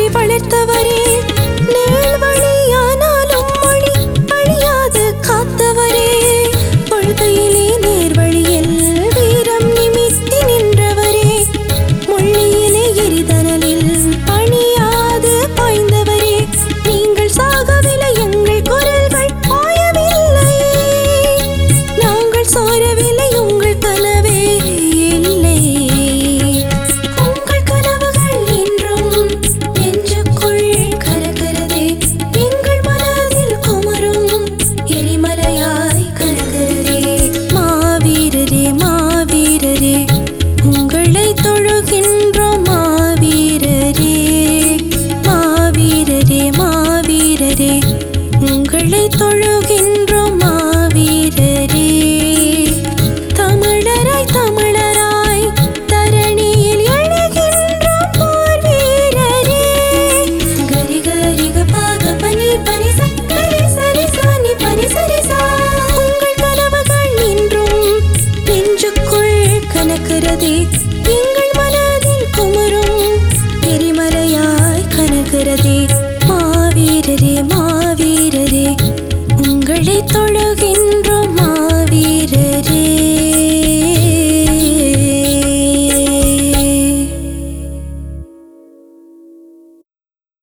வளர்த்தவரே, நேர்வழியானாலும் மொழி அழியாது காத்தவரே, கொள்கையிலே நேர்வழியில் வீரம் நிமித்தி நின்றவரே, முள்ளியிலே எரிதனலில் பணியாது பாய்ந்தவரே, நீங்கள் சாகவில்லை, எங்கள் குரல்கள் பாயவில்லை, நாங்கள் சோரவில்லை, உங்கள் கனவே இல்லை. உங்கள் கனவுகள் இன்றும் நெஞ்சுக்குள் கலக்கிறதே, எங்கள் மனதில் குமரும் எரிமலையாய் கலக்கிறதே. மாவீரரே மாவீரரே, உங்களை தொழுகின்றோம் மாவீரரே, மாவீரரே மாவீரரே, உங்களை தொழுகின்றோம் மாவீரரே. தமிழராய் தமிழராய் தரணியில் எழுகின்றோம் போர் வீரரே. கரி கரிக பாக பனி பனி சக்கரி சரி சானி பனி சரி சா. உங்கள் கனவுகள் இன்றும் நெஞ்சுக்குள் கலக்கிறதே,